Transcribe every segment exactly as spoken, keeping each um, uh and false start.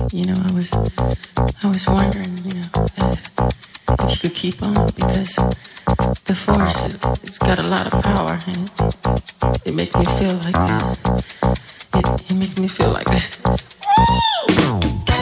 you know, I was, I was wondering, you know, if, if you could keep on, because the force, it, it's got a lot of power, and it, it makes me feel like, uh, it, it makes me feel like, woo!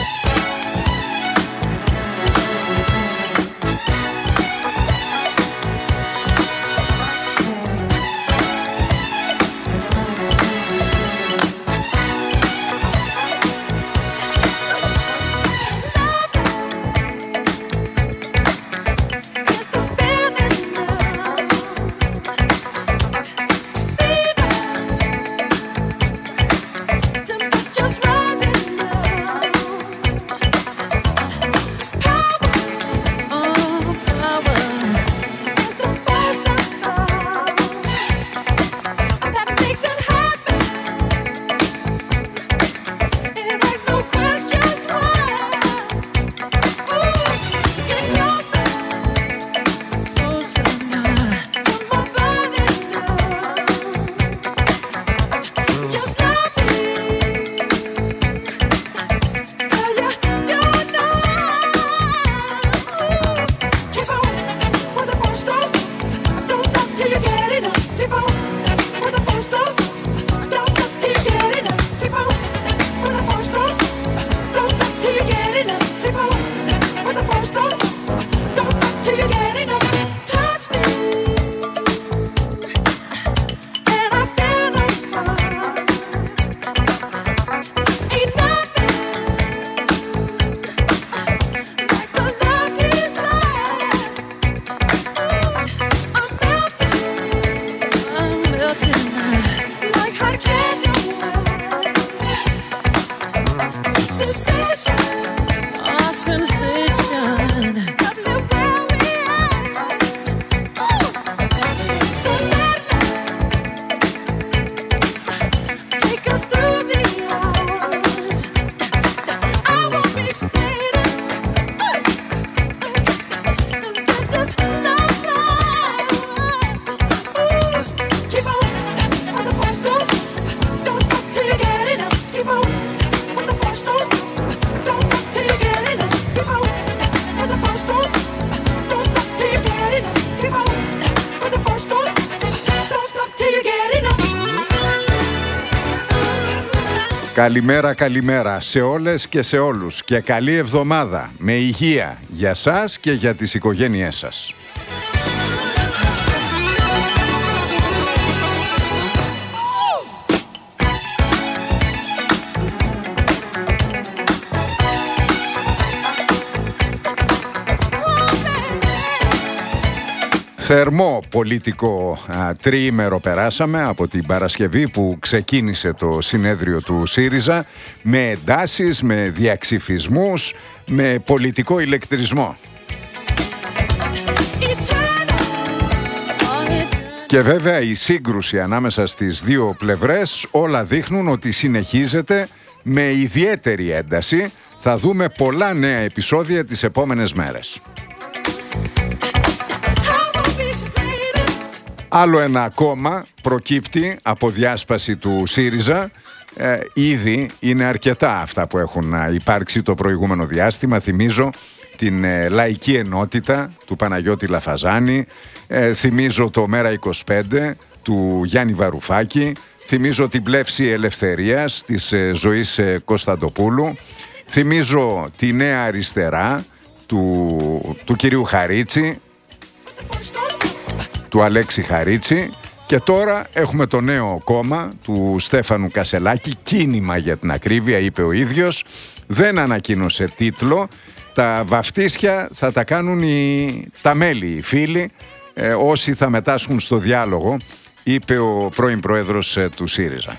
Καλημέρα, καλημέρα σε όλες και σε όλους και καλή εβδομάδα με υγεία για σας και για τις οικογένειές σας. Θερμό πολιτικό α, τριήμερο περάσαμε από την Παρασκευή που ξεκίνησε το συνέδριο του ΣΥΡΙΖΑ με εντάσεις, με διαξυφισμούς, με πολιτικό ηλεκτρισμό. Και βέβαια η σύγκρουση ανάμεσα στις δύο πλευρές όλα δείχνουν ότι συνεχίζεται με ιδιαίτερη ένταση. Θα δούμε πολλά νέα επεισόδια τις επόμενες μέρες. Άλλο ένα κόμμα προκύπτει από διάσπαση του ΣΥΡΙΖΑ. Ε, ήδη είναι αρκετά αυτά που έχουν υπάρξει το προηγούμενο διάστημα. Θυμίζω την ε, Λαϊκή Ενότητα του Παναγιώτη Λαφαζάνη. Ε, θυμίζω το Μέρα είκοσι πέντε του Γιάννη Βαρουφάκη. Θυμίζω την Πλεύση Ελευθερίας της ε, Ζωής ε, Κωνσταντοπούλου. Θυμίζω τη Νέα Αριστερά του, του κυρίου Χαρίτση, του Αλέξη Χαρίτση, και τώρα έχουμε το νέο κόμμα του Στέφανου Κασελάκη, Κίνημα για την ακρίβεια, είπε ο ίδιος. Δεν ανακοίνωσε τίτλο. Τα βαφτίσια θα τα κάνουν οι, τα μέλη, οι φίλοι, ε, όσοι θα μετάσχουν στο διάλογο, είπε ο πρώην πρόεδρος ε, του ΣΥΡΙΖΑ.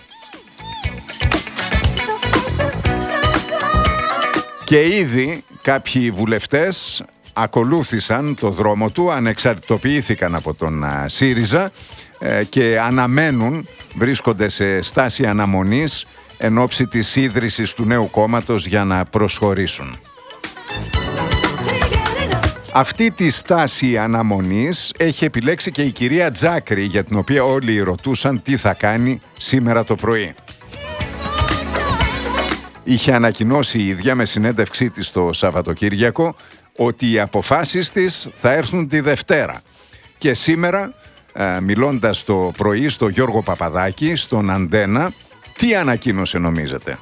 Και ήδη κάποιοι βουλευτές ακολούθησαν το δρόμο του, ανεξαρτητοποιήθηκαν από τον ΣΥΡΙΖΑ και αναμένουν, βρίσκονται σε στάση αναμονής εν ώψη της ίδρυσης του νέου κόμματος για να προσχωρήσουν. Αυτή τη στάση αναμονής έχει επιλέξει και η κυρία Τζάκρη, για την οποία όλοι ρωτούσαν τι θα κάνει σήμερα το πρωί. είχε ανακοινώσει η ίδια με συνέντευξή της το Σαββατοκύριακο ότι οι αποφάσεις της θα έρθουν τη Δευτέρα. Και σήμερα, μιλώντας το πρωί στο Γιώργο Παπαδάκη, στον Αντένα, τι ανακοίνωσε νομίζετε?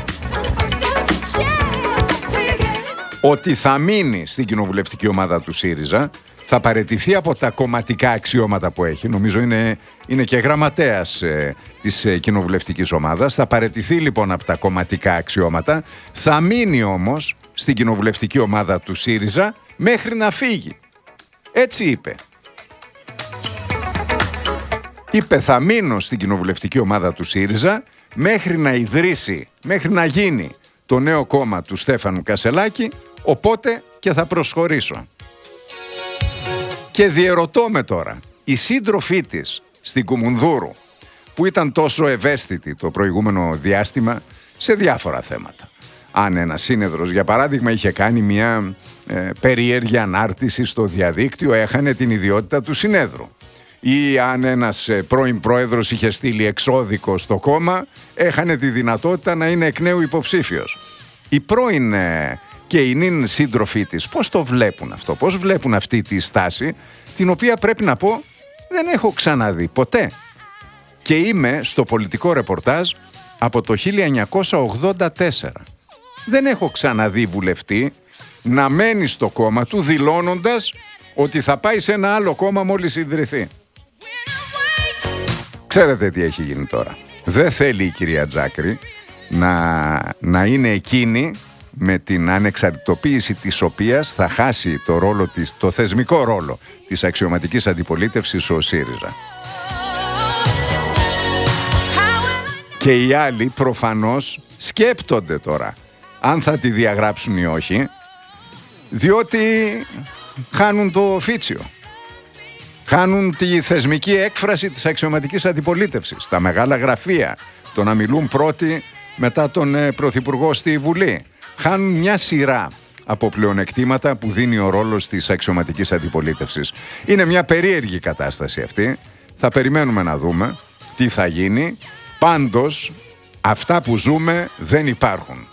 Ότι θα μείνει στην κοινοβουλευτική ομάδα του ΣΥΡΙΖΑ, θα παραιτηθεί από τα κομματικά αξιώματα που έχει, νομίζω είναι, είναι και γραμματέας ε, της ε, κοινοβουλευτικής ομάδας, θα παραιτηθεί λοιπόν από τα κομματικά αξιώματα, θα μείνει όμως στην κοινοβουλευτική ομάδα του ΣΥΡΙΖΑ μέχρι να φύγει. Έτσι είπε. Είπε θα μείνω στην κοινοβουλευτική ομάδα του ΣΥΡΙΖΑ μέχρι να ιδρύσει, μέχρι να γίνει το νέο κόμμα του Στέφανου Κασσελάκη, οπότε και θα προσχωρήσω. Και διερωτώ με τώρα, η σύντροφή της στην Κουμουνδούρου, που ήταν τόσο ευαίσθητη το προηγούμενο διάστημα σε διάφορα θέματα. Αν ένας σύνεδρος, για παράδειγμα, είχε κάνει μια ε, περίεργη ανάρτηση στο διαδίκτυο, έχανε την ιδιότητα του συνέδρου. Ή αν ένας ε, πρώην πρόεδρος είχε στείλει εξώδικο στο κόμμα, έχανε τη δυνατότητα να είναι εκ νέου υποψήφιος. Η πρώην ε, και οι νυν σύντροφοί της πώς το βλέπουν αυτό, πώς βλέπουν αυτή τη στάση, την οποία πρέπει να πω δεν έχω ξαναδεί ποτέ. Και είμαι στο πολιτικό ρεπορτάζ από το χίλια εννιακόσια ογδόντα τέσσερα. Δεν έχω ξαναδεί βουλευτή να μένει στο κόμμα του δηλώνοντας ότι θα πάει σε ένα άλλο κόμμα μόλις ιδρυθεί. Ξέρετε τι έχει γίνει τώρα? Δεν θέλει η κυρία Τζάκρη να, να είναι εκείνη με την ανεξαρτητοποίηση της οποίας θα χάσει το, ρόλο της, το θεσμικό ρόλο της αξιωματικής αντιπολίτευσης ο ΣΥΡΙΖΑ. Και οι άλλοι προφανώς σκέπτονται τώρα αν θα τη διαγράψουν ή όχι, διότι χάνουν το φίτσιο. Χάνουν τη θεσμική έκφραση της αξιωματικής αντιπολίτευσης. Τα μεγάλα γραφεία, το να μιλούν πρώτοι μετά τον ε, Πρωθυπουργό στη Βουλή. Χάνουν μια σειρά από πλεονεκτήματα που δίνει ο ρόλος της αξιωματικής αντιπολίτευσης. Είναι μια περίεργη κατάσταση αυτή. Θα περιμένουμε να δούμε τι θα γίνει. Πάντως, αυτά που ζούμε δεν υπάρχουν.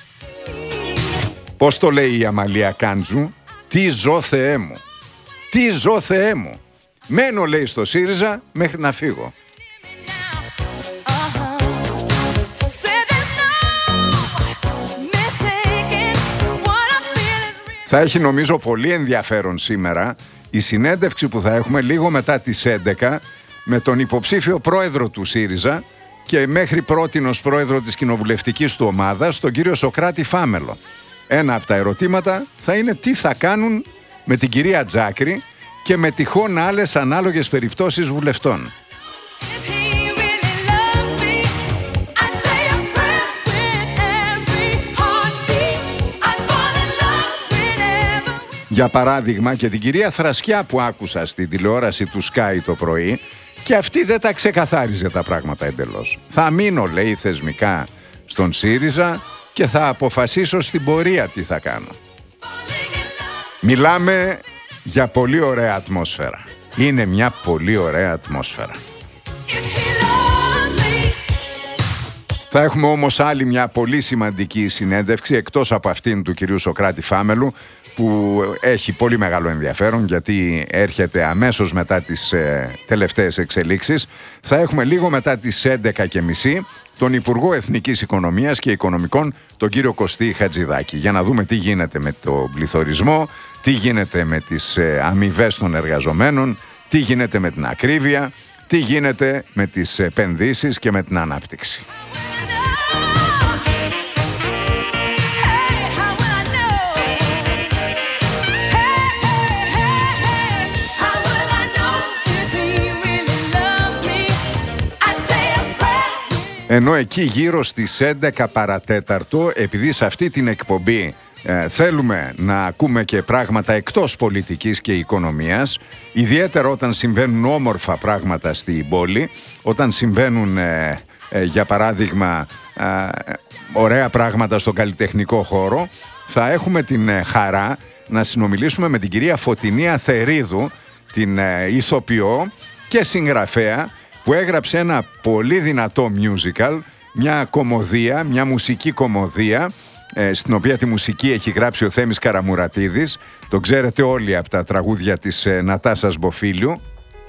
Πώς το λέει η Αμαλία Κάντζου? Τι ζω Θεέ μου. Τι ζω Θεέ μου. Μένω, λέει, στο ΣΥΡΙΖΑ μέχρι να φύγω. Θα έχει νομίζω πολύ ενδιαφέρον σήμερα η συνέντευξη που θα έχουμε λίγο μετά τις έντεκα με τον υποψήφιο πρόεδρο του ΣΥΡΙΖΑ και μέχρι πρότινος πρόεδρο της κοινοβουλευτικής του ομάδας, τον κύριο Σωκράτη Φάμελο. Ένα από τα ερωτήματα θα είναι τι θα κάνουν με την κυρία Τζάκρη και με τυχόν άλλες ανάλογες περιπτώσεις βουλευτών. Για παράδειγμα και την κυρία Θρασκιά που άκουσα στην τηλεόραση του Sky το πρωί, και αυτή δεν τα ξεκαθάριζε τα πράγματα εντελώς. Θα μείνω, λέει, θεσμικά στον ΣΥΡΙΖΑ και θα αποφασίσω στην πορεία τι θα κάνω. Μιλάμε για πολύ ωραία ατμόσφαιρα. Είναι μια πολύ ωραία ατμόσφαιρα. Θα έχουμε όμως άλλη μια πολύ σημαντική συνέντευξη εκτός από αυτήν του κυρίου Σωκράτη Φάμελου, που έχει πολύ μεγάλο ενδιαφέρον γιατί έρχεται αμέσως μετά τις ε, τελευταίες εξελίξεις. Θα έχουμε λίγο μετά τις έντεκα και μισή τον Υπουργό Εθνικής Οικονομίας και Οικονομικών, τον κύριο Κωστή Χατζηδάκη, για να δούμε τι γίνεται με τον πληθωρισμό, τι γίνεται με τις ε, αμοιβές των εργαζομένων, τι γίνεται με την ακρίβεια, τι γίνεται με τις επενδύσεις και με την ανάπτυξη. Ενώ εκεί γύρω στις έντεκα παρατέταρτο, επειδή σε αυτή την εκπομπή ε, θέλουμε να ακούμε και πράγματα εκτός πολιτικής και οικονομίας, ιδιαίτερα όταν συμβαίνουν όμορφα πράγματα στην πόλη, όταν συμβαίνουν ε, ε, για παράδειγμα ε, ωραία πράγματα στον καλλιτεχνικό χώρο, θα έχουμε την ε, χαρά να συνομιλήσουμε με την κυρία Φωτεινή Αθερίδου, την ε, ηθοποιό και συγγραφέα, που έγραψε ένα πολύ δυνατό musical μια κωμωδία, μια μουσική κωμωδία, ε, στην οποία τη μουσική έχει γράψει ο Θέμης Καραμουρατίδης. Το ξέρετε όλοι από τα τραγούδια της ε, Νατάσας Μποφίλιου.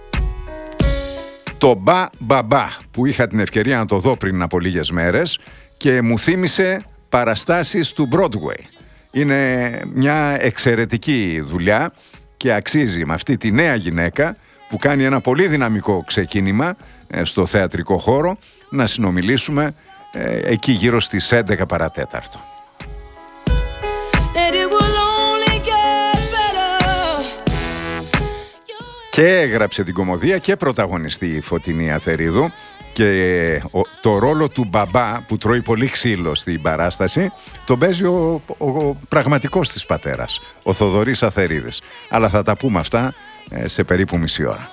Το Μπα Μπαμπά, που είχα την ευκαιρία να το δω πριν από λίγες μέρες και μου θύμισε παραστάσεις του Broadway. Είναι μια εξαιρετική δουλειά και αξίζει με αυτή τη νέα γυναίκα που κάνει ένα πολύ δυναμικό ξεκίνημα στο θεατρικό χώρο να συνομιλήσουμε ε, εκεί γύρω στις έντεκα παρατέταρτο. Και έγραψε την κωμωδία και πρωταγωνιστή η Φωτεινή Αθερίδου και ο, το ρόλο του μπαμπά που τρώει πολύ ξύλο στην παράσταση τον παίζει ο, ο, ο πραγματικός της πατέρας, ο Θοδωρής Αθερίδης. Αλλά θα τα πούμε αυτά ε, σε περίπου μισή ώρα.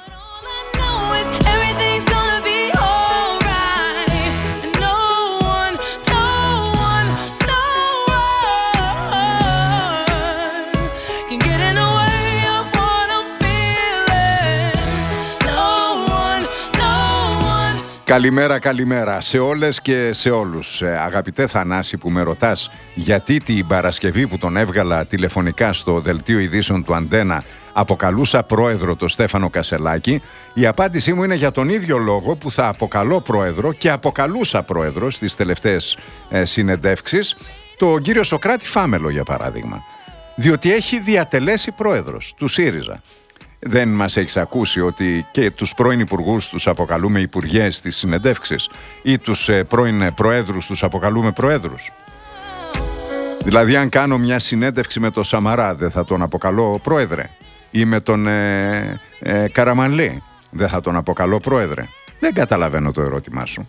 Καλημέρα, καλημέρα σε όλες και σε όλους. Ε, αγαπητέ Θανάση που με ρωτάς γιατί την Παρασκευή που τον έβγαλα τηλεφωνικά στο δελτίο ειδήσεων του Αντένα αποκαλούσα πρόεδρο τον Στέφανο Κασελάκη, η απάντησή μου είναι για τον ίδιο λόγο που θα αποκαλώ πρόεδρο και αποκαλούσα πρόεδρο στις τελευταίες ε, συνεντεύξεις τον κύριο Σωκράτη Φάμελο, για παράδειγμα. Διότι έχει διατελέσει πρόεδρος του ΣΥΡΙΖΑ. Δεν μας έχεις ακούσει ότι και τους πρώην υπουργούς τους αποκαλούμε υπουργές στις συνεντεύξεις ή τους ε, πρώην προέδρους τους αποκαλούμε προέδρους? Δηλαδή αν κάνω μια συνέντευξη με τον Σαμαρά δεν θα τον αποκαλώ πρόεδρε, ή με τον ε, ε, Καραμανλή δεν θα τον αποκαλώ πρόεδρε? Δεν καταλαβαίνω το ερώτημά σου.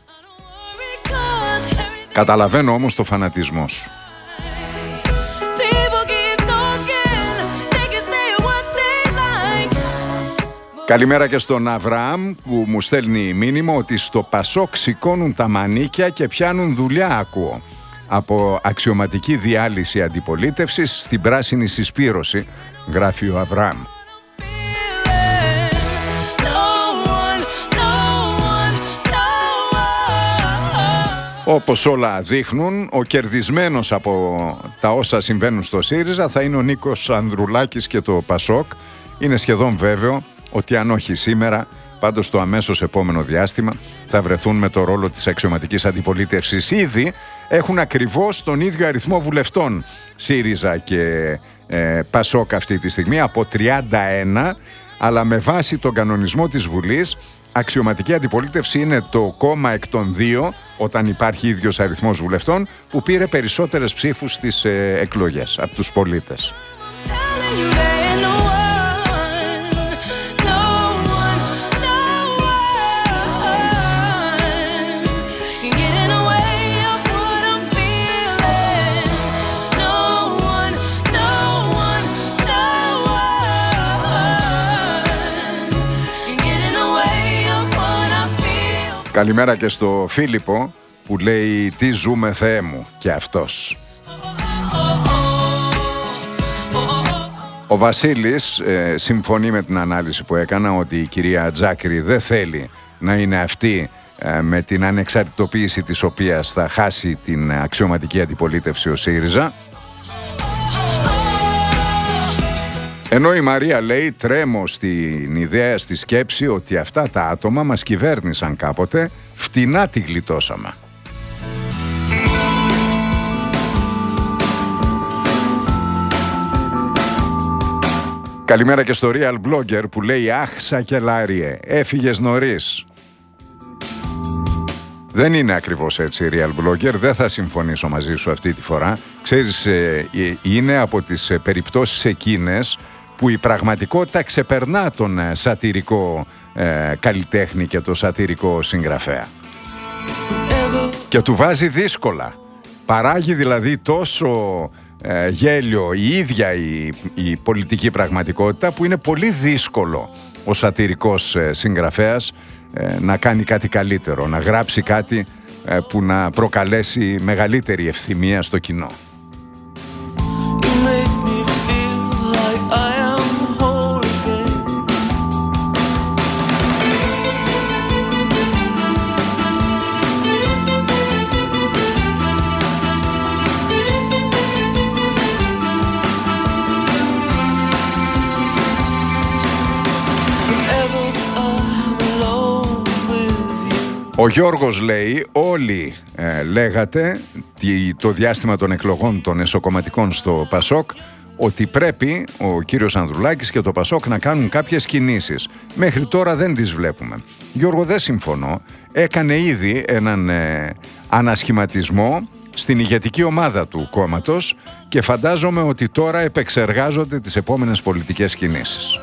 Καταλαβαίνω όμως το φανατισμό σου. Καλημέρα και στον Αβραάμ που μου στέλνει μήνυμα ότι στο Πασόκ σηκώνουν τα μανίκια και πιάνουν δουλειά, ακούω. Από αξιωματική διάλυση αντιπολίτευσης στην πράσινη συσπήρωση, γράφει ο Αβραάμ. Όπως όλα δείχνουν, ο κερδισμένος από τα όσα συμβαίνουν στο ΣΥΡΙΖΑ θα είναι ο Νίκος Ανδρουλάκης και το Πασόκ. Είναι σχεδόν βέβαιο ότι αν όχι σήμερα, πάντως το αμέσως επόμενο διάστημα θα βρεθούν με το ρόλο της αξιωματικής αντιπολίτευσης. Ήδη έχουν ακριβώς τον ίδιο αριθμό βουλευτών ΣΥΡΙΖΑ και ε, Πασόκ αυτή τη στιγμή, από τριάντα ένα, αλλά με βάση τον κανονισμό της Βουλής αξιωματική αντιπολίτευση είναι το κόμμα εκ των δύο, όταν υπάρχει ίδιος αριθμός βουλευτών, που πήρε περισσότερες ψήφους στις ε, εκλογές από τους πολίτες. Καλημέρα και στο Φίλιππο που λέει «Τι ζούμε Θεέ μου» και αυτός. Ο Βασίλης ε, συμφωνεί με την ανάλυση που έκανα ότι η κυρία Τζάκρη δεν θέλει να είναι αυτή ε, με την ανεξαρτητοποίηση της οποίας θα χάσει την αξιωματική αντιπολίτευση ο ΣΥΡΙΖΑ. Ενώ η Μαρία λέει «Τρέμω στην ιδέα, στη σκέψη ότι αυτά τα άτομα μας κυβέρνησαν κάποτε, φτηνά τη γλιτώσαμε». Καλημέρα και στο Real Blogger που λέει «Αχ Σακελάριε, έφυγες νωρίς». Δεν είναι ακριβώς έτσι, Real Blogger, δεν θα συμφωνήσω μαζί σου αυτή τη φορά. Ξέρεις, είναι από τις περιπτώσεις εκείνες που η πραγματικότητα ξεπερνά τον σατυρικό ε, καλλιτέχνη και τον σατυρικό συγγραφέα. Και του βάζει δύσκολα. Παράγει δηλαδή τόσο ε, γέλιο η ίδια η, η πολιτική πραγματικότητα που είναι πολύ δύσκολο ο σατυρικός ε, συγγραφέας ε, να κάνει κάτι καλύτερο, να γράψει κάτι ε, που να προκαλέσει μεγαλύτερη ευθυμία στο κοινό. Ο Γιώργος λέει, όλοι ε, λέγατε το διάστημα των εκλογών των εσωκομματικών στο Πασόκ ότι πρέπει ο κύριος Ανδρουλάκης και το Πασόκ να κάνουν κάποιες κινήσεις. Μέχρι τώρα δεν τις βλέπουμε. Γιώργο, δεν συμφωνώ. Έκανε ήδη έναν ε, ανασχηματισμό στην ηγετική ομάδα του κόμματος και φαντάζομαι ότι τώρα επεξεργάζονται τις επόμενες πολιτικές κινήσεις.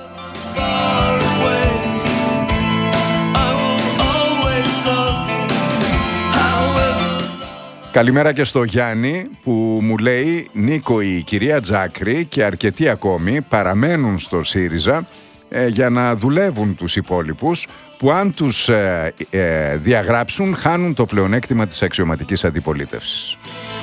Καλημέρα και στο Γιάννη που μου λέει, Νίκο, η κυρία Τζάκρη και αρκετοί ακόμη παραμένουν στο ΣΥΡΙΖΑ ε, για να δουλεύουν τους υπόλοιπους που αν τους ε, ε, διαγράψουν χάνουν το πλεονέκτημα της αξιωματικής αντιπολίτευσης.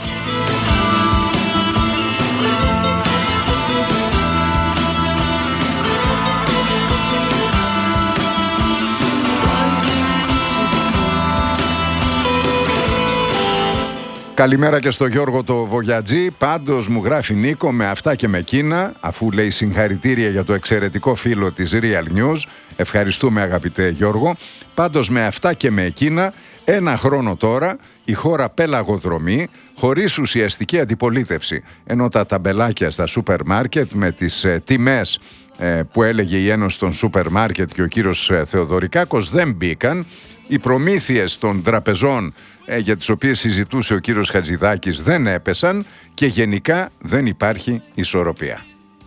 Καλημέρα και στο Γιώργο το Βογιατζή. Πάντως μου γράφει Νίκο με αυτά και με εκείνα, αφού λέει συγχαρητήρια για το εξαιρετικό φύλλο της Real News. Ευχαριστούμε αγαπητέ Γιώργο. Πάντως με αυτά και με εκείνα, ένα χρόνο τώρα η χώρα πελαγοδρομεί χωρίς ουσιαστική αντιπολίτευση. Ενώ τα ταμπελάκια στα σούπερ μάρκετ με τις ε, τιμές ε, που έλεγε η Ένωση των Σούπερ Μάρκετ και ο κύριος ε, Θεοδωρικάκος δεν μπήκαν. Οι προμήθειες των τραπεζών ε, για τις οποίες συζητούσε ο κύριος Χατζηδάκης δεν έπεσαν και γενικά δεν υπάρχει ισορροπία.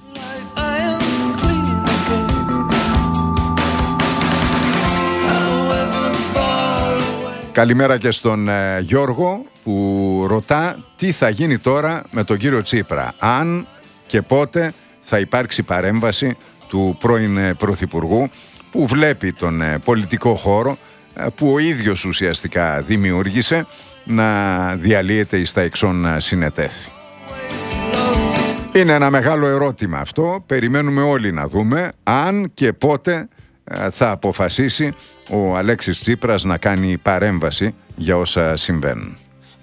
Καλημέρα και στον ε, Γιώργο που ρωτά τι θα γίνει τώρα με τον κύριο Τσίπρα. Αν και πότε θα υπάρξει παρέμβαση του πρώην ε, Πρωθυπουργού που βλέπει τον ε, πολιτικό χώρο που ο ίδιος ουσιαστικά δημιούργησε να διαλύεται εις τα εξών συνετέθη. Είναι ένα μεγάλο ερώτημα αυτό. Περιμένουμε όλοι να δούμε αν και πότε θα αποφασίσει ο Αλέξης Τσίπρας να κάνει παρέμβαση για όσα συμβαίνουν.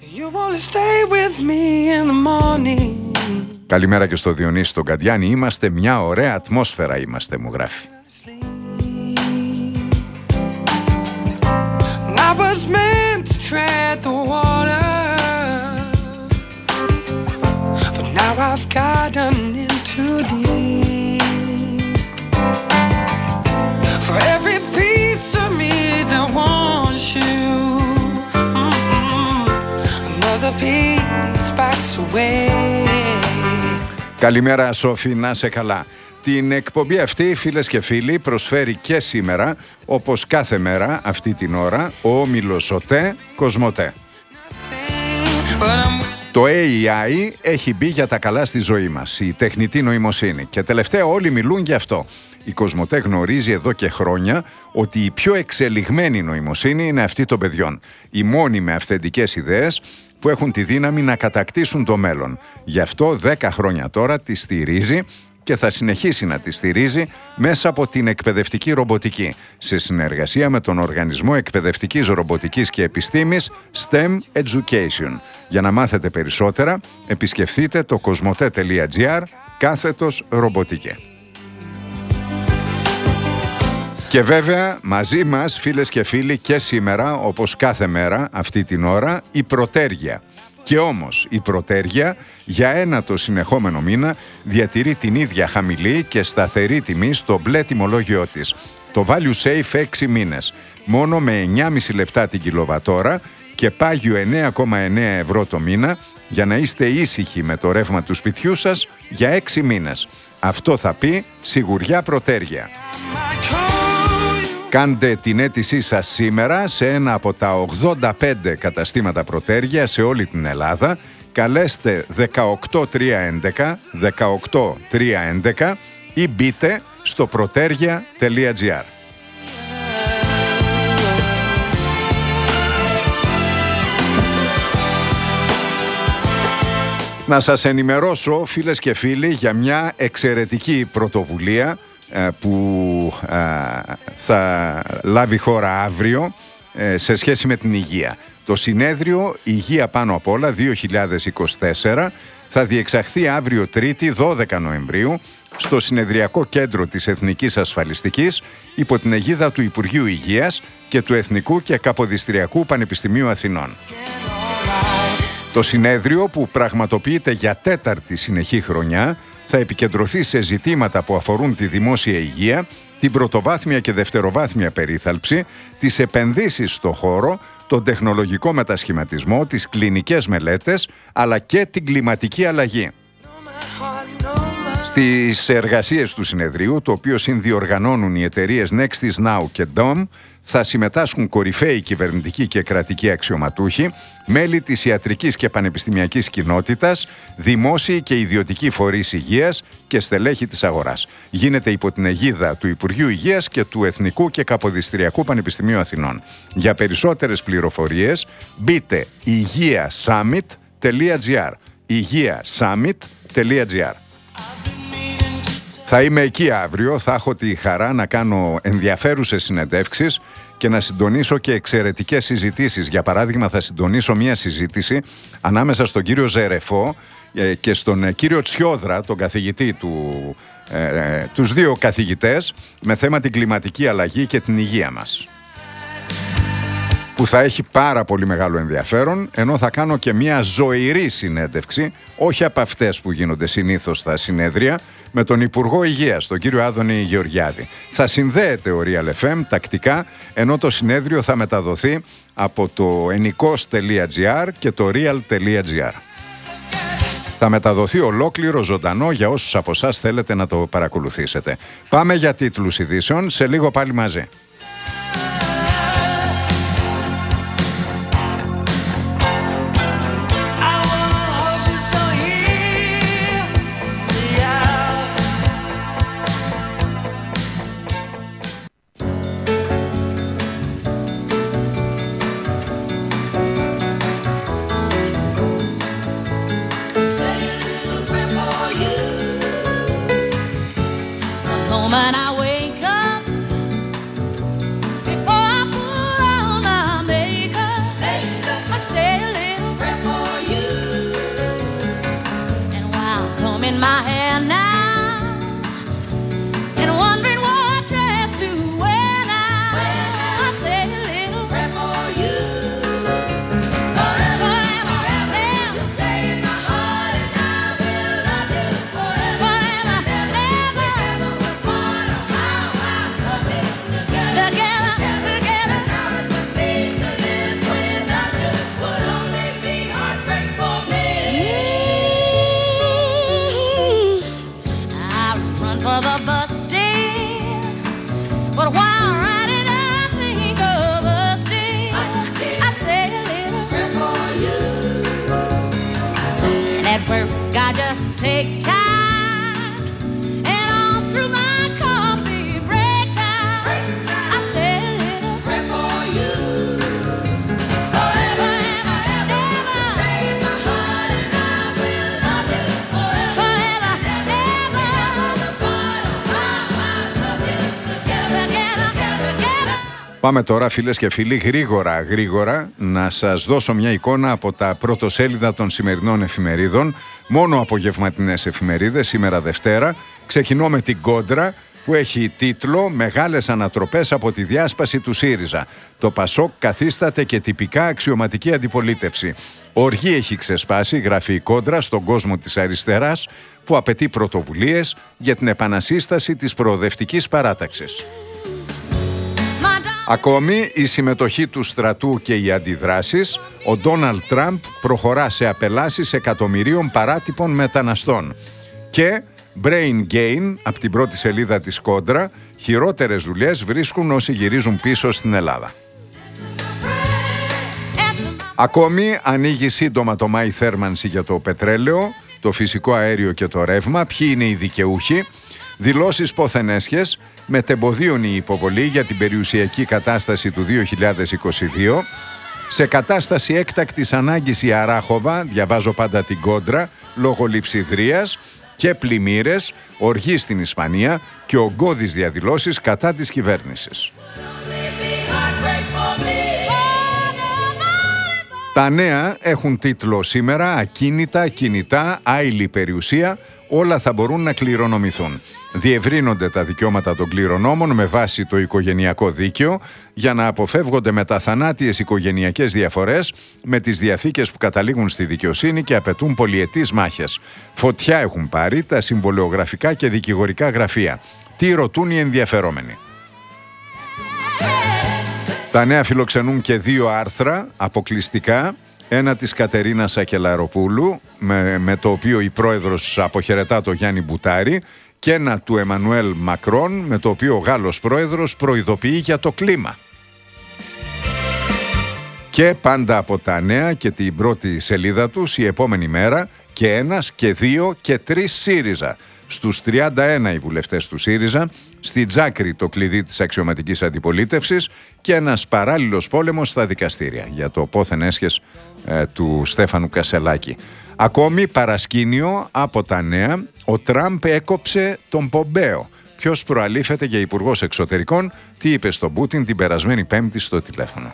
Καλημέρα και στο Διονύση τον Καντιάνη. Είμαστε μια ωραία ατμόσφαιρα, είμαστε, μου γράφει. I was meant to tread the water, but now I've gotten in too deep. For every piece of me that wants you, mm-mm, another piece backs away. Καλημέρα Σόφη, να σε καλά. Την εκπομπή αυτή, φίλες και φίλοι, προσφέρει και σήμερα, όπως κάθε μέρα αυτή την ώρα, ο όμιλος ΟΤΕ Κοσμοτέ. Το έι άι έχει μπει για τα καλά στη ζωή μας, η τεχνητή νοημοσύνη, και τελευταία όλοι μιλούν γι' αυτό. Η Κοσμοτέ γνωρίζει εδώ και χρόνια ότι η πιο εξελιγμένη νοημοσύνη είναι αυτή των παιδιών. Οι μόνοι με αυθεντικές ιδέες που έχουν τη δύναμη να κατακτήσουν το μέλλον. Γι' αυτό δέκα χρόνια τώρα τη στηρίζει και θα συνεχίσει να τη στηρίζει μέσα από την εκπαιδευτική ρομποτική, σε συνεργασία με τον Οργανισμό Εκπαιδευτικής Ρομποτικής και Επιστήμης στεμ Education. Για να μάθετε περισσότερα, επισκεφθείτε το κοσμοτέ τελεία τζι άρ κάθετος ρομποτικέ. Και βέβαια μαζί μας, φίλες και φίλοι, και σήμερα, όπως κάθε μέρα αυτή την ώρα, η Πρωτέργεια. Και όμως η Πρωτέργεια για ένα το συνεχόμενο μήνα διατηρεί την ίδια χαμηλή και σταθερή τιμή στο μπλε τιμολόγιο της. Το Value Safe έξι μήνες, μόνο με εννιά κόμμα πέντε λεπτά την κιλοβατόρα και πάγιο εννέα κόμμα εννέα ευρώ το μήνα, για να είστε ήσυχοι με το ρεύμα του σπιτιού σας για έξι μήνες. Αυτό θα πει σιγουριά Πρωτέργεια. Κάντε την αίτησή σας σήμερα σε ένα από τα ογδόντα πέντε καταστήματα Πρωτέργεια σε όλη την Ελλάδα. Καλέστε δεκαοκτώ τριακόσια έντεκα δεκαοκτώ τριακόσια έντεκα ή μπείτε στο πρωτέργεια τελεία τζι άρ. Να σας ενημερώσω, φίλες και φίλοι, για μια εξαιρετική πρωτοβουλία που θα λάβει χώρα αύριο σε σχέση με την υγεία. Το συνέδριο Υγεία πάνω απ' όλα δύο χιλιάδες είκοσι τέσσερα θα διεξαχθεί αύριο Τρίτη δώδεκα Νοεμβρίου στο Συνεδριακό Κέντρο της Εθνικής Ασφαλιστικής υπό την αιγίδα του Υπουργείου Υγείας και του Εθνικού και Καποδιστριακού Πανεπιστημίου Αθηνών. Το συνέδριο, που πραγματοποιείται για τέταρτη συνεχή χρονιά, θα επικεντρωθεί σε ζητήματα που αφορούν τη δημόσια υγεία, την πρωτοβάθμια και δευτεροβάθμια περίθαλψη, τις επενδύσεις στο χώρο, τον τεχνολογικό μετασχηματισμό, τις κλινικές μελέτες, αλλά και την κλιματική αλλαγή. Στις εργασίες του συνεδρίου, το οποίο συνδιοργανώνουν οι εταιρείες Nextis Now και Dom, θα συμμετάσχουν κορυφαίοι κυβερνητικοί και κρατικοί αξιωματούχοι, μέλη της ιατρικής και πανεπιστημιακής κοινότητας, δημόσιοι και ιδιωτικοί φορείς υγείας και στελέχη της αγοράς. Γίνεται υπό την αιγίδα του Υπουργείου Υγείας και του Εθνικού και Καποδιστριακού Πανεπιστημίου Αθηνών. Για περισσότερες πληροφορίες μπείτε υγεία summit τελεία τζι άρ υγεία summit τελεία τζι άρ. Θα είμαι εκεί αύριο, θα έχω τη χαρά να κάνω ενδιαφέρουσες συνεντεύξεις και να συντονίσω και εξαιρετικές συζητήσεις. Για παράδειγμα, θα συντονίσω μια συζήτηση ανάμεσα στον κύριο Ζερεφό και στον κύριο Τσιόδρα, τον καθηγητή του, ε, τους δύο καθηγητές, με θέμα την κλιματική αλλαγή και την υγεία μας, που θα έχει πάρα πολύ μεγάλο ενδιαφέρον, ενώ θα κάνω και μια ζωηρή συνέντευξη, όχι από αυτές που γίνονται συνήθως στα συνέδρια, με τον Υπουργό Υγείας, τον κύριο Άδωνη Γεωργιάδη. Θα συνδέεται ο Real εφ εμ τακτικά, ενώ το συνέδριο θα μεταδοθεί από το enikos τελεία τζι άρ και το real τελεία τζι άρ. Θα μεταδοθεί ολόκληρο ζωντανό για όσους από εσάς θέλετε να το παρακολουθήσετε. Πάμε για τίτλους ειδήσεων, σε λίγο πάλι μαζί. Πάμε τώρα, φίλες και φίλοι, γρήγορα γρήγορα να σας δώσω μια εικόνα από τα πρωτοσέλιδα των σημερινών εφημερίδων. Μόνο απογευματινές εφημερίδες, σήμερα Δευτέρα. Ξεκινώ με την Κόντρα, που έχει τίτλο «Μεγάλες ανατροπές από τη διάσπαση του ΣΥΡΙΖΑ. Το ΠΑΣΟΚ καθίσταται και τυπικά αξιωματική αντιπολίτευση. Οργή έχει ξεσπάσει», γράφει η Κόντρα, στον κόσμο της αριστεράς, που απαιτεί πρωτοβουλίες για την επανασύσταση της προοδευτικής παράταξης. Ακόμη, η συμμετοχή του στρατού και οι αντιδράσεις. Ο Ντόναλντ Τραμπ προχωρά σε απελάσεις εκατομμυρίων παράτυπων μεταναστών. Και brain gain, από την πρώτη σελίδα της Κόντρα, χειρότερες δουλειές βρίσκουν όσοι γυρίζουν πίσω στην Ελλάδα. Ακόμη, ανοίγει σύντομα το Μάη θέρμανση για το πετρέλαιο, το φυσικό αέριο και το ρεύμα. Ποιοι είναι οι δικαιούχοι? Δηλώσεις πόθεν έσχες, μετεμποδίων η υποβολή για την περιουσιακή κατάσταση του δύο χιλιάδες είκοσι δύο. Σε κατάσταση έκτακτης ανάγκης η Αράχοβα, διαβάζω πάντα την Κόντρα, λόγω λειψιδρίας και πλημμύρες, οργή στην Ισπανία και ογκώδεις διαδηλώσεις κατά της κυβέρνησης. Τα νέα έχουν τίτλο σήμερα «Ακίνητα, κινητά, άειλη περιουσία, όλα θα μπορούν να κληρονομηθούν». Διευρύνονται τα δικαιώματα των κληρονόμων με βάση το οικογενειακό δίκαιο για να αποφεύγονται μεταθανάτιες οικογενειακές διαφορές με τις διαθήκες που καταλήγουν στη δικαιοσύνη και απαιτούν πολυετής μάχες. Φωτιά έχουν πάρει τα συμβολεογραφικά και δικηγορικά γραφεία. Τι ρωτούν οι ενδιαφερόμενοι. Τα νέα φιλοξενούν και δύο άρθρα αποκλειστικά. Ένα της Κατερίνας Σακελαροπούλου, με, με το οποίο η πρόεδρος αποχαιρετά το Γιάννη Μπουτάρη, και ένα του Εμμανουέλ Μακρόν, με το οποίο ο Γάλλος πρόεδρος προειδοποιεί για το κλίμα. Και πάντα από τα νέα και την πρώτη σελίδα τους η επόμενη μέρα και ένας και δύο και τρεις ΣΥΡΙΖΑ. Στους τριάντα ένα οι βουλευτές του ΣΥΡΙΖΑ, στη Τζάκρη το κλειδί της αξιωματικής αντιπολίτευσης και ένας παράλληλος πόλεμος στα δικαστήρια για το πόθεν έσχες ε, του Στέφανου Κασελάκη. Ακόμη παρασκήνιο από τα νέα, ο Τραμπ έκοψε τον Πομπέο. Ποιος προαλήφεται για υπουργός εξωτερικών, τι είπε στον Πούτιν την περασμένη Πέμπτη στο τηλέφωνο.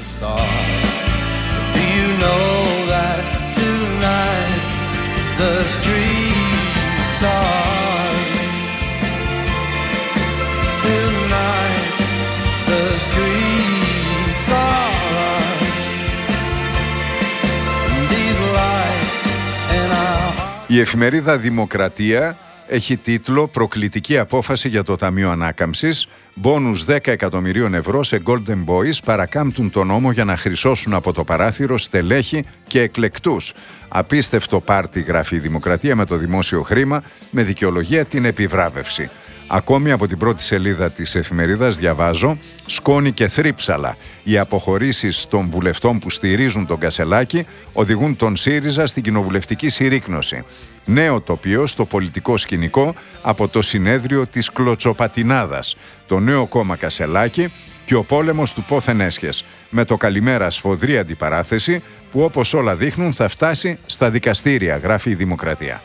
Η εφημερίδα Δημοκρατία έχει τίτλο «Προκλητική απόφαση για το Ταμείο Ανάκαμψης. Μπόνους δέκα εκατομμυρίων ευρώ σε Golden Boys παρακάμπτουν τον νόμο για να χρυσώσουν από το παράθυρο στελέχη και εκλεκτούς». Απίστευτο πάρτι, γράφει η Δημοκρατία, με το δημόσιο χρήμα, με δικαιολογία την επιβράβευση. Ακόμη από την πρώτη σελίδα της εφημερίδας διαβάζω «Σκόνη και θρύψαλα. Οι αποχωρήσεις των βουλευτών που στηρίζουν τον Κασελάκη οδηγούν τον ΣΥΡΙΖΑ στην κοινοβουλευτική συρρίκνωση». Νέο τοπίο στο πολιτικό σκηνικό από το συνέδριο της Κλωτσοπατινάδας. Το νέο κόμμα Κασελάκη και ο πόλεμος του πόθεν έσχες. Με το καλημέρα σφοδρή αντιπαράθεση που όπως όλα δείχνουν θα φτάσει στα δικαστήρια, γράφει η Δημοκρατία.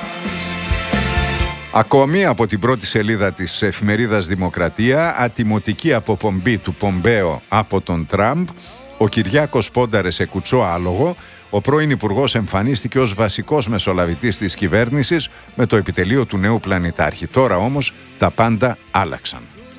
Ακόμη από την πρώτη σελίδα της εφημερίδας Δημοκρατία, ατιμωτική αποπομπή του Πομπέο από τον Τραμπ, ο Κυριάκος πόνταρε σε κουτσό άλογο, ο πρώην υπουργός εμφανίστηκε ως βασικός μεσολαβητής της κυβέρνησης με το επιτελείο του νέου πλανητάρχη. Τώρα όμως τα πάντα άλλαξαν.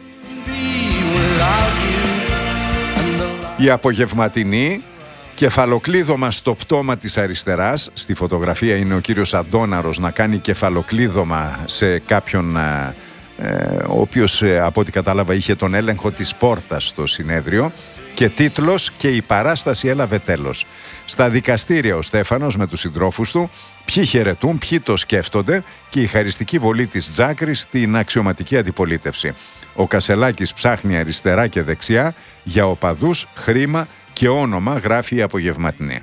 Η απογευματινή, κεφαλοκλείδωμα στο πτώμα της αριστεράς. Στη φωτογραφία είναι ο κύριος Αντώναρος να κάνει κεφαλοκλείδωμα σε κάποιον ε, ο οποίος ε, από ό,τι κατάλαβα είχε τον έλεγχο της πόρτας στο συνέδριο, και τίτλος «Και η παράσταση έλαβε τέλος». Στα δικαστήρια ο Στέφανος με τους συντρόφους του, ποιοι χαιρετούν, ποιοι το σκέφτονται, και η χαριστική βολή της Τζάκρης στην αξιωματική αντιπολίτευση. Ο Κασελάκης ψάχνει αριστερά και δεξιά για οπαδούς, χρήμα και όνομα, γράφει η απογευματινή.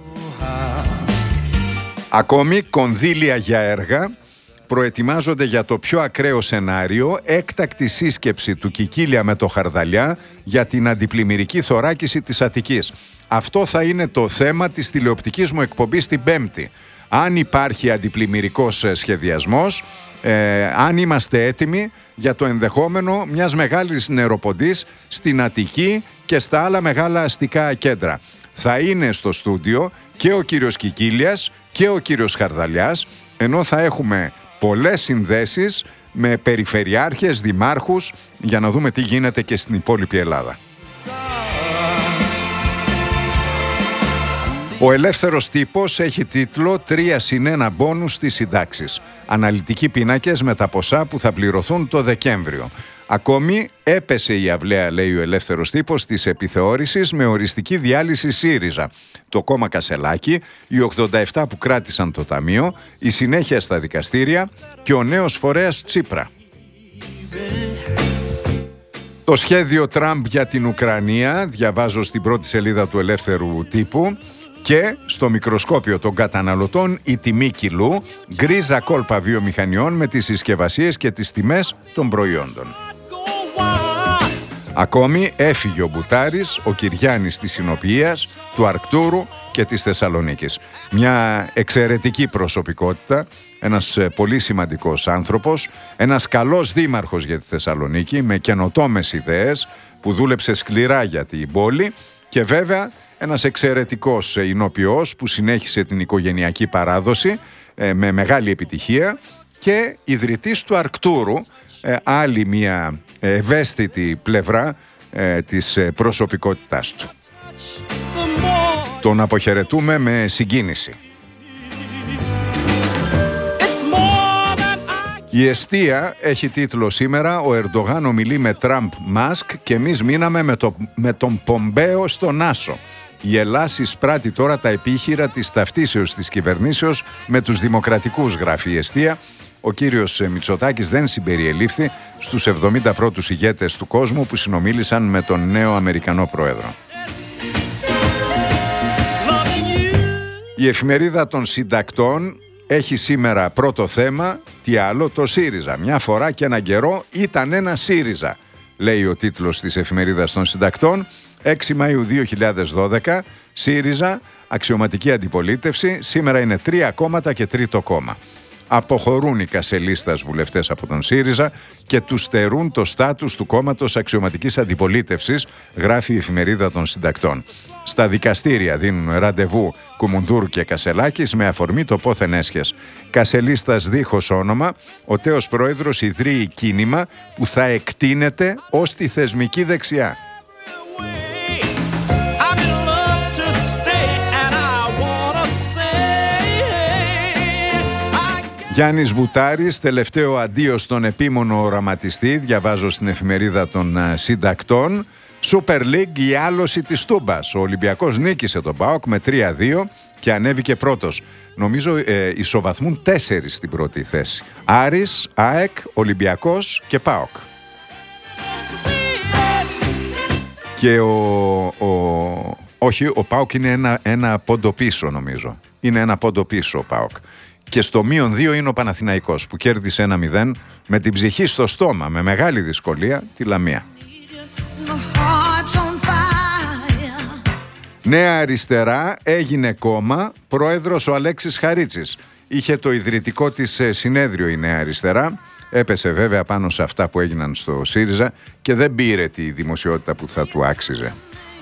Ακόμη κονδύλια για έργα προετοιμάζονται για το πιο ακραίο σενάριο, έκτακτη σύσκεψη του Κικίλια με το Χαρδαλιά για την αντιπλημμυρική θωράκιση της Αττικής. Αυτό θα είναι το θέμα της τηλεοπτικής μου εκπομπής την Πέμπτη. Αν υπάρχει αντιπλημμυρικός σχεδιασμός, ε, αν είμαστε έτοιμοι για το ενδεχόμενο μιας μεγάλης νεροποντής στην Αττική και στα άλλα μεγάλα αστικά κέντρα. Θα είναι στο στούντιο και ο κύριος Κικίλιας και ο κύριος Χαρδαλιάς, ενώ θα έχουμε πολλές συνδέσεις με περιφερειάρχες, δημάρχους, για να δούμε τι γίνεται και στην υπόλοιπη Ελλάδα. Ο Ελεύθερος Τύπος έχει τίτλο «τρία συν ένα μπόνους στις συντάξεις». Αναλυτικοί πίνακες με τα ποσά που θα πληρωθούν το Δεκέμβριο. Ακόμη έπεσε η αυλαία, λέει ο Ελεύθερος Τύπος, της επιθεώρησης με οριστική διάλυση ΣΥΡΙΖΑ. Το κόμμα Κασελάκη, οι ογδόντα επτά που κράτησαν το ταμείο, η συνέχεια στα δικαστήρια και ο νέος φορέας Τσίπρα. Το σχέδιο Τραμπ για την Ουκρανία, διαβάζω στην πρώτη σελίδα του Ελεύθερου Τύπου, και στο μικροσκόπιο των καταναλωτών η τιμή κιλού, γκρίζα κόλπα βιομηχανιών με τις συσκευασίες και τις τιμές των προϊόντων. Ακόμη έφυγε ο Μπουτάρης, ο Κυριάννης της Συνοποιίας, του Αρκτούρου και της Θεσσαλονίκης. Μια εξαιρετική προσωπικότητα, ένας πολύ σημαντικός άνθρωπος, ένας καλός δήμαρχος για τη Θεσσαλονίκη με καινοτόμες ιδέες που δούλεψε σκληρά για την πόλη και βέβαια ένας εξαιρετικός ηνοποιός που συνέχισε την οικογενειακή παράδοση με μεγάλη επιτυχία και ιδρυτής του Αρκτούρου, άλλη μια ευαίσθητη πλευρά της προσωπικότητάς του. Τον αποχαιρετούμε με συγκίνηση. Η εστία έχει τίτλο σήμερα «Ο Ερντογάν ομιλεί με Τραμπ Μάσκ και εμείς μείναμε με, το, με τον Πομπέο στον Άσο». Η Ελλάς εισπράττει τώρα τα επίχειρα της ταυτίσεως της κυβερνήσεως με τους δημοκρατικούς, γράφει η εστία. Ο κύριος Μητσοτάκης δεν συμπεριελήφθη στους εβδομήντα πρώτους ηγέτες του κόσμου που συνομίλησαν με τον νέο Αμερικανό πρόεδρο. Η εφημερίδα των συντακτών έχει σήμερα πρώτο θέμα, τι άλλο, το ΣΥΡΙΖΑ. Μια φορά και έναν καιρό ήταν ένα ΣΥΡΙΖΑ, λέει ο τίτλος της εφημερίδας των συντακτών. έξι Μαΐου δύο χιλιάδες δώδεκα, ΣΥΡΙΖΑ, αξιωματική αντιπολίτευση, σήμερα είναι τρία κόμματα και τρίτο κόμμα. Αποχωρούν οι κασελίστας βουλευτές από τον ΣΥΡΙΖΑ και τους στερούν το στάτους του κόμματος αξιωματικής αντιπολίτευσης, γράφει η εφημερίδα των συντακτών. Στα δικαστήρια δίνουν ραντεβού Κουμουντούρου και Κασελάκης με αφορμή το πόθεν έσχες. Κασελίστας δίχως όνομα, ο τέος πρόεδρος ιδρύει κίνημα που θα εκτείνεται ως τη θεσμική δεξιά. Γιάννης Μπουτάρης, τελευταίο αντίο στον επίμονο οραματιστή, διαβάζω στην εφημερίδα των συντακτών. Super League, η άλωση της Τούμπας. Ο Ολυμπιακός νίκησε τον ΠΑΟΚ με τρία δύο και ανέβηκε πρώτος. Νομίζω ε, ισοβαθμούν τέσσερις στην πρώτη θέση. Άρης, ΑΕΚ, Ολυμπιακός και ΠΑΟΚ. Και ο, ο, όχι, ο ΠΑΟΚ είναι ένα, ένα πόντο πίσω νομίζω. Είναι ένα πόντο πίσω ο ΠΑΟΚ. Και στο μείον δύο είναι ο Παναθηναϊκός που κέρδισε ένα μηδέν με την ψυχή στο στόμα, με μεγάλη δυσκολία, τη Λαμία. Νέα Αριστερά έγινε κόμμα, πρόεδρος ο Αλέξης Χαρίτσης. Είχε το ιδρυτικό της συνέδριο η Νέα Αριστερά, έπεσε βέβαια πάνω σε αυτά που έγιναν στο ΣΥΡΙΖΑ και δεν πήρε τη δημοσιότητα που θα του άξιζε.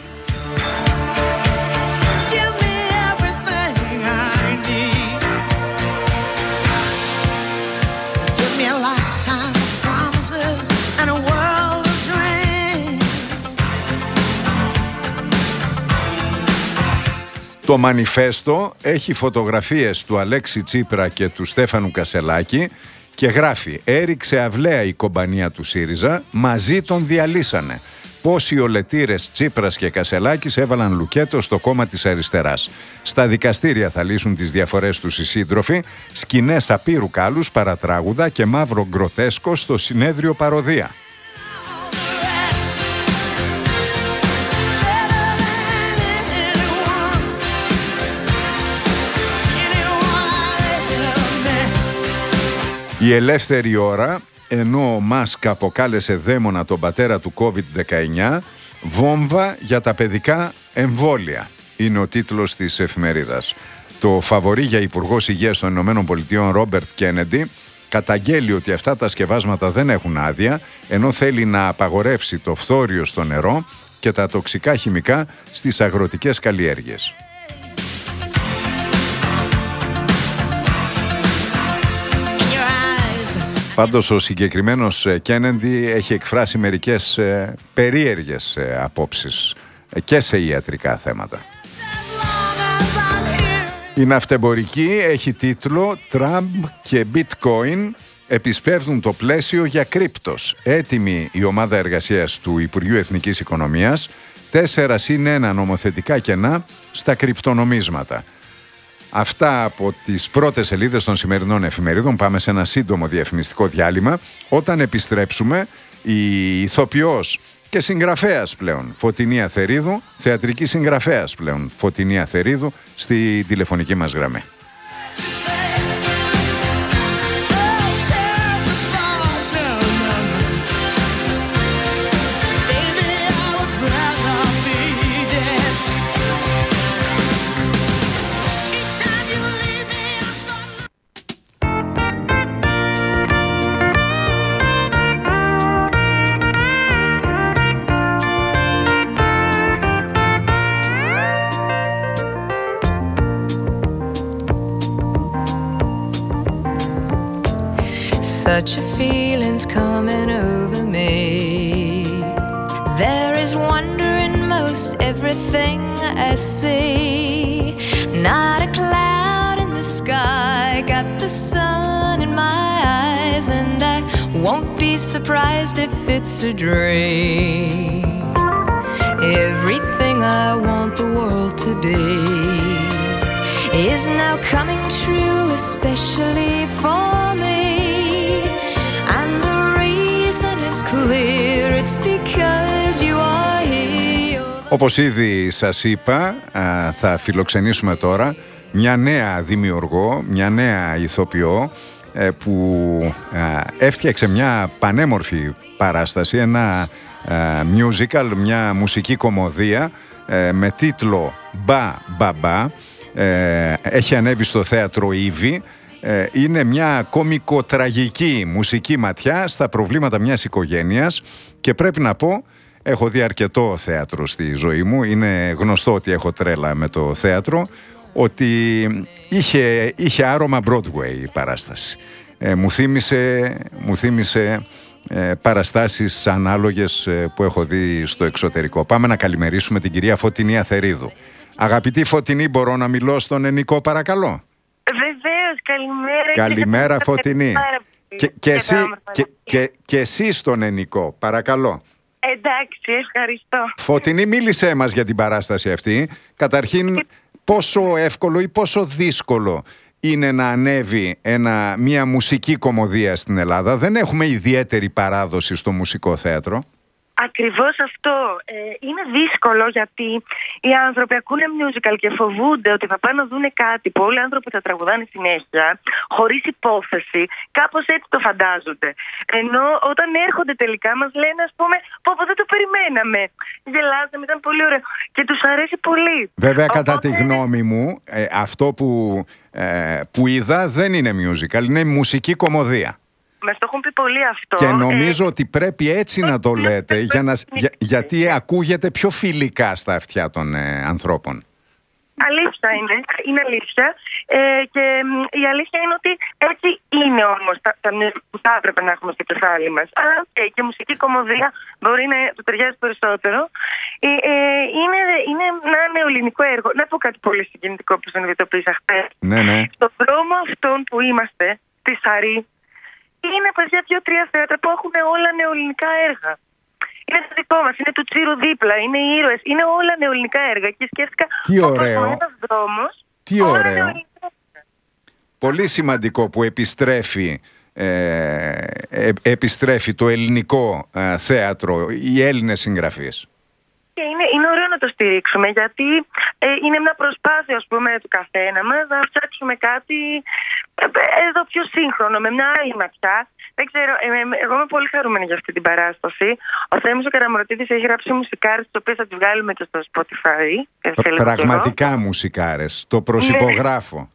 Το μανιφέστο έχει φωτογραφίες του Αλέξη Τσίπρα και του Στέφανου Κασελάκη και γράφει «Έριξε αυλαία η κομπανία του ΣΥΡΙΖΑ, μαζί τον διαλύσανε. Πώς οι ολετήρες Τσίπρας και Κασελάκης έβαλαν λουκέτο στο κόμμα της αριστεράς. Στα δικαστήρια θα λύσουν τις διαφορές τους οι σύντροφοι, σκηνές απείρου κάλους, παρατράγουδα και μαύρο γκροτέσκο στο συνέδριο παροδία». Η ελεύθερη ώρα, ενώ ο Μάσκ αποκάλεσε δαίμονα τον πατέρα του κόβιντ δεκαεννιά, βόμβα για τα παιδικά εμβόλια, είναι ο τίτλος της εφημερίδας. Το φαβορί για Υπουργός Υγείας των Ηνωμένων Πολιτειών, Ρόμπερτ Κέννεντι, καταγγέλει ότι αυτά τα σκευάσματα δεν έχουν άδεια, ενώ θέλει να απαγορεύσει το φθόριο στο νερό και τα τοξικά χημικά στις αγροτικές καλλιέργειες. Πάντως ο συγκεκριμένος Κέννεντι έχει εκφράσει μερικές ε, περίεργες ε, απόψεις ε, και σε ιατρικά θέματα. Η ναυτεμπορική έχει τίτλο «Τραμπ και Bitcoin επισπεύδουν το πλαίσιο για κρύπτος». Έτοιμη η ομάδα εργασίας του Υπουργείου Εθνικής Οικονομίας, τέσσερα συν ένα νομοθετικά κενά στα κρυπτονομίσματα. Αυτά από τις πρώτες σελίδες των σημερινών εφημερίδων. Πάμε σε ένα σύντομο διαφημιστικό διάλειμμα. Όταν επιστρέψουμε, η ηθοποιός και συγγραφέας πλέον Φωτεινή Αθερίδου, θεατρική συγγραφέας πλέον Φωτεινή Αθερίδου, στη τηλεφωνική μας γραμμή. such a feeling's coming over me. There is wonder in most everything I see. Not a cloud in the sky, got the sun in my eyes, and I won't be surprised if it's a dream. Everything I want the world to be is now coming true, especially for me. And the reason is clear, it's because you are here. Όπως ήδη σας είπα, θα φιλοξενήσουμε τώρα μια νέα δημιουργό, μια νέα ηθοποιό που έφτιαξε μια πανέμορφη παράσταση, ένα musical, μια μουσική κομμωδία με τίτλο «Μπα Μπαμπά». Έχει ανέβει στο θέατρο Ήβη. Είναι μια κομικοτραγική μουσική ματιά στα προβλήματα μιας οικογένειας και πρέπει να πω, έχω δει αρκετό θέατρο στη ζωή μου, είναι γνωστό ότι έχω τρέλα με το θέατρο, ότι είχε, είχε άρωμα Broadway η παράσταση. Ε, μου θύμισε, μου θύμισε ε, παραστάσεις ανάλογες ε, που έχω δει στο εξωτερικό. Πάμε να καλημερίσουμε την κυρία Φωτεινή Αθερίδου. Αγαπητή Φωτεινή, μπορώ να μιλώ στον Ενικό, παρακαλώ? Βεβαίως, καλημέρα. Καλημέρα, και Φωτεινή. Και, και, εσύ, και, και, και εσύ στον Ενικό, παρακαλώ. Εντάξει, ευχαριστώ. Φωτεινή, μίλησέ μας για την παράσταση αυτή. Καταρχήν, πόσο εύκολο ή πόσο δύσκολο είναι να ανέβει ένα, μια μουσική κομμωδία στην Ελλάδα? Δεν έχουμε ιδιαίτερη παράδοση στο μουσικό θέατρο. Ακριβώς αυτό. Ε, είναι δύσκολο γιατί οι άνθρωποι ακούνε musical και φοβούνται ότι θα πάνε να δούνε κάτι που όλοι οι άνθρωποι θα τραγουδάνε συνέχεια, χωρίς υπόθεση. Κάπως έτσι το φαντάζονται. Ενώ όταν έρχονται τελικά μας λένε, ας πούμε, πω πω δεν το περιμέναμε. Γελάζαμε, ήταν πολύ ωραίο. Και τους αρέσει πολύ. Βέβαια, Οπότε... κατά τη γνώμη μου, ε, αυτό που, ε, που είδα δεν είναι musical, είναι μουσική κομμωδία. Μας το έχουν πει πολύ αυτό. Και νομίζω ε... ότι πρέπει έτσι να το λέτε, για να... για... γιατί ακούγεται πιο φιλικά στα αυτιά των ε, ανθρώπων. Αλήθεια είναι, είναι αλήθεια. Ε, και η αλήθεια είναι ότι έτσι είναι όμως τα, τα που θα έπρεπε να έχουμε στο κεφάλι μας. Αλλά ε, και μουσική κομμωδία μπορεί να του ταιριάζει περισσότερο. Ε, ε, είναι, είναι ένα νεοελληνικό έργο. Να πω κάτι πολύ συγκινητικό που συνειδητοποίησα χθες. Ναι, ναι. Στον δρόμο αυτόν που είμαστε, τη Σαρή, είναι παιδιά δύο-τρία θέατρα που έχουν όλα νεοελληνικά έργα. Είναι το δικό μας, είναι του Τσίρου δίπλα, είναι οι ήρωες, είναι όλα νεοελληνικά έργα. Και σκέφτηκα, τι ωραίο, ένας δρόμος, τι ωραίο. Πολύ σημαντικό που επιστρέφει, ε, ε, επιστρέφει το ελληνικό ε, θέατρο, οι Έλληνες συγγραφείς. Και είναι, είναι ωραίο να το στηρίξουμε, γιατί ε, είναι μια προσπάθεια, ας πούμε, του καθένα μας να φτιάξουμε κάτι ε, εδώ πιο σύγχρονο, με μια άλλη ματιά. Δεν ξέρω, ε, ε, εγώ είμαι πολύ χαρούμενη για αυτή την παράσταση. Ο Θέμης ο Καραμοροτίδης έχει γράψει μουσικάρες, τις οποίες θα τις βγάλουμε και στο Spotify. Πραγματικά μουσικάρες, το προσυπογράφω.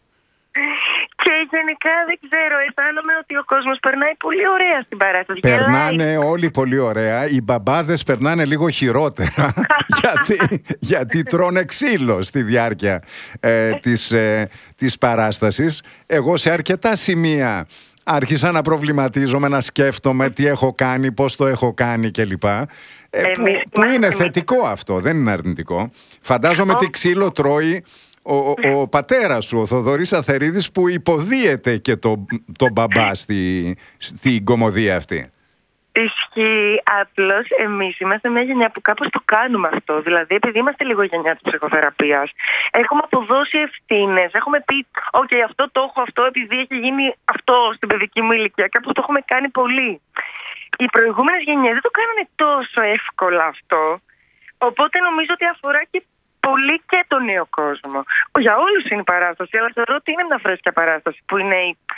Και γενικά δεν ξέρω, αισθάνομαι ότι ο κόσμος περνάει πολύ ωραία στην παράσταση. Περνάνε Γελάει. όλοι πολύ ωραία. Οι μπαμπάδες περνάνε λίγο χειρότερα γιατί, γιατί τρώνε ξύλο στη διάρκεια ε, της, ε, της παράστασης. Εγώ σε αρκετά σημεία άρχισα να προβληματίζομαι, να σκέφτομαι τι έχω κάνει, πώς το έχω κάνει κλπ. Ε, που, που είναι θετικό αυτό, δεν είναι αρνητικό. Φαντάζομαι τι ξύλο τρώει Ο, ο, ο πατέρας σου, ο Θοδωρής Αθερίδης, που υποδίεται και τον το μπαμπά στη, στην κομμωδία αυτή. Ισχύει. Απλώς εμείς είμαστε μια γενιά που κάπως το κάνουμε αυτό. Δηλαδή, επειδή είμαστε λίγο γενιά της ψυχοθεραπείας, έχουμε αποδώσει ευθύνες. Έχουμε πει, οκ, okay, αυτό το έχω αυτό επειδή έχει γίνει αυτό στην παιδική μου ηλικία. Κάπως το έχουμε κάνει πολύ. Οι προηγούμενες γενιές δεν το κάνανε τόσο εύκολα αυτό. Οπότε νομίζω ότι αφορά και πολύ και τον νέο κόσμο. Για όλους είναι η παράσταση, αλλά θεωρώ ότι είναι μια φρέσκια παράσταση που είναι,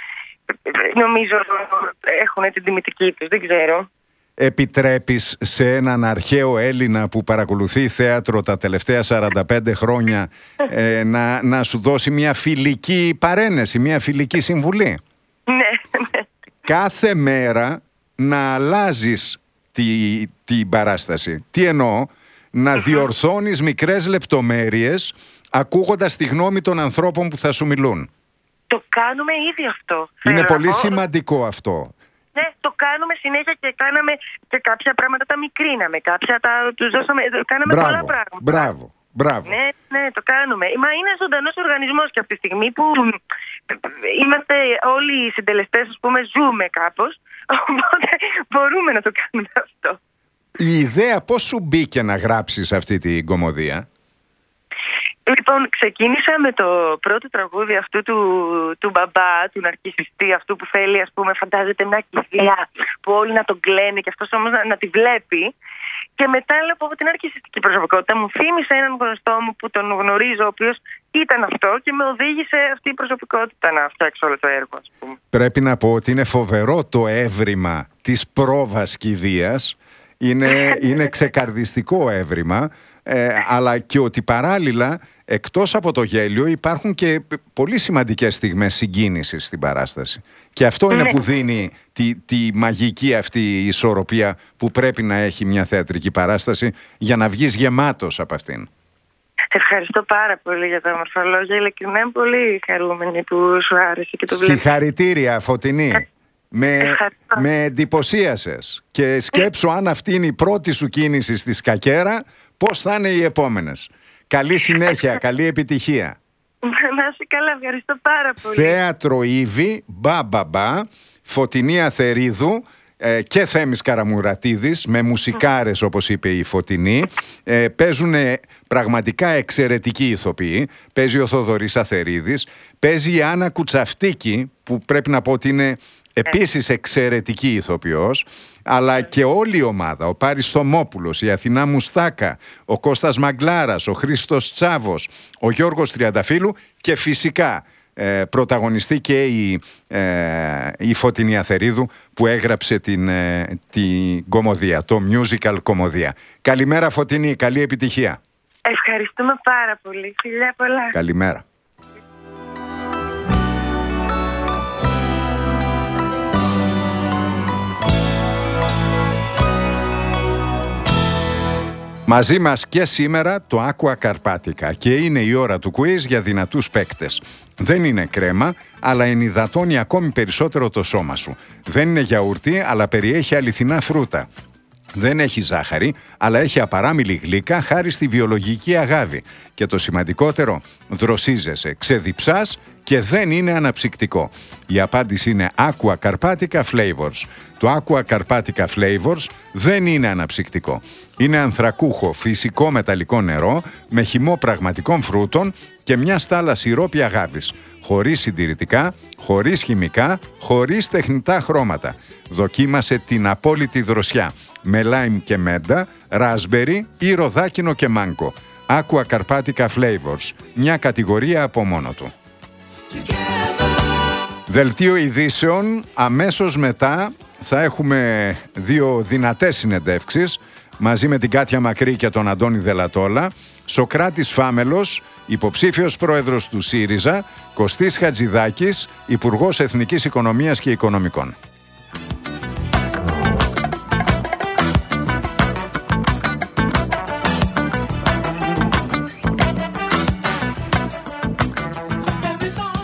νομίζω, έχουν την τιμητική τους, δεν ξέρω. Επιτρέπεις σε έναν αρχαίο Έλληνα που παρακολουθεί θέατρο τα τελευταία σαράντα πέντε χρόνια ε, να, να σου δώσει μια φιλική παρένεση, μια φιλική συμβουλή? Ναι, ναι. Κάθε μέρα να αλλάζεις τη, την παράσταση. Τι εννοώ? Να διορθώνεις μικρές λεπτομέρειες ακούγοντας τη γνώμη των ανθρώπων που θα σου μιλούν. Το κάνουμε ήδη αυτό. Είναι Θέλω πολύ να σημαντικό αυτό. Ναι, το κάνουμε συνέχεια και κάναμε και κάποια πράγματα τα μικρίναμε, κάποια τα τους δώσαμε, κάναμε Μπράβο, πολλά πράγματα. Μπράβο, μπράβο. Ναι, ναι, το κάνουμε. Μα είναι ζωντανός οργανισμός και από τη στιγμή που είμαστε όλοι οι συντελεστές, ας πούμε, ζούμε κάπως, οπότε μπορούμε να το κάνουμε αυτό. Η ιδέα πώς σου μπήκε να γράψεις αυτή την κωμωδία? Λοιπόν, ξεκίνησα με το πρώτο τραγούδι αυτού του, του μπαμπά, του ναρκισσιστή, αυτού που θέλει, ας πούμε, φαντάζεται μια κηδεία που όλοι να τον κλαίνε και αυτός όμως να, να τη βλέπει. Και μετά λέω από την ναρκισσιστική προσωπικότητα μου θύμισε έναν γνωστό μου που τον γνωρίζω, ο οποίος ήταν αυτό και με οδήγησε αυτή η προσωπικότητα να φτιάξω όλο το έργο, ας πούμε. Πρέπει να πω ότι είναι φοβερό το έβριμα της πρόβας κηδείας. Είναι, είναι ξεκαρδιστικό έβριμα, ε, αλλά και ότι παράλληλα εκτός από το γέλιο υπάρχουν και πολύ σημαντικές στιγμές συγκίνησης στην παράσταση. Και αυτό είναι που δίνει τη, τη μαγική αυτή ισορροπία που πρέπει να έχει μια θεατρική παράσταση για να βγεις γεμάτος από αυτήν. Ευχαριστώ πάρα πολύ για τα όμορφα λόγια. Ειλικρινά είμαι πολύ χαρούμενη που σου άρεσε και το βλέπω. Συγχαρητήρια, Φωτεινή. Με, με εντυπωσίασες. Και σκέψου αν αυτή είναι η πρώτη σου κίνηση στη Σκακέρα, πώς θα είναι οι επόμενες. Καλή συνέχεια, καλή επιτυχία. Να είσαι καλά, ευχαριστώ πάρα πολύ. Θέατρο Ήβη, μπα μπα μπα, Φωτεινή Αθερίδου ε, και Θέμης Καραμουρατίδης, με μουσικάρες όπως είπε η Φωτεινή. ε, Παίζουν πραγματικά εξαιρετικοί ηθοποιοί. Παίζει ο Θοδωρής Αθερίδης, παίζει η Άννα Κουτσαφτίκη, που πρέπει να πω ότι είναι επίσης εξαιρετική ηθοποιός, αλλά και όλη η ομάδα, ο Πάρης Θωμόπουλος, η Αθηνά Μουστάκα, ο Κώστας Μαγκλάρας, ο Χρήστος Τσάβος, ο Γιώργος Τριανταφύλου και φυσικά ε, πρωταγωνιστή και η, ε, η Φωτεινή Αθερίδου που έγραψε την, ε, την κωμωδία, το musical κωμωδία. Καλημέρα Φωτεινή, καλή επιτυχία. Ευχαριστούμε πάρα πολύ. Φιλιά πολλά. Καλημέρα. Μαζί μας και σήμερα το Άκουα Καρπάτικα και είναι η ώρα του quiz για δυνατούς παίκτες. Δεν είναι κρέμα, αλλά ενυδατώνει ακόμη περισσότερο το σώμα σου. Δεν είναι γιαούρτι, αλλά περιέχει αληθινά φρούτα. Δεν έχει ζάχαρη, αλλά έχει απαράμιλη γλύκα χάρη στη βιολογική αγάδη. Και το σημαντικότερο, δροσίζεσαι, ξεδιψάς και δεν είναι αναψυκτικό. Η απάντηση είναι Aqua Carpatica Flavors. Το Aqua Carpatica Flavors δεν είναι αναψυκτικό. Είναι ανθρακούχο φυσικό μεταλλικό νερό με χυμό πραγματικών φρούτων και μια στάλα σιρόπι αγάδης. Χωρίς συντηρητικά, χωρίς χημικά, χωρίς τεχνητά χρώματα. Δοκίμασε την απόλυτη δροσιά με λάιμ και μέντα, ράσμπερι ή ροδάκινο και μάνκο. Aqua Carpatica Flavors, μια κατηγορία από μόνο του. Δελτίο ειδήσεων, αμέσως μετά θα έχουμε δύο δυνατές συνεντεύξεις μαζί με την Κάτια Μακρύ και τον Αντώνη Δελατόλα. Σοκράτης Φάμελος, υποψήφιος πρόεδρος του ΣΥΡΙΖΑ, Κωστής Χατζηδάκης, υπουργός Εθνικής Οικονομίας και Οικονομικών.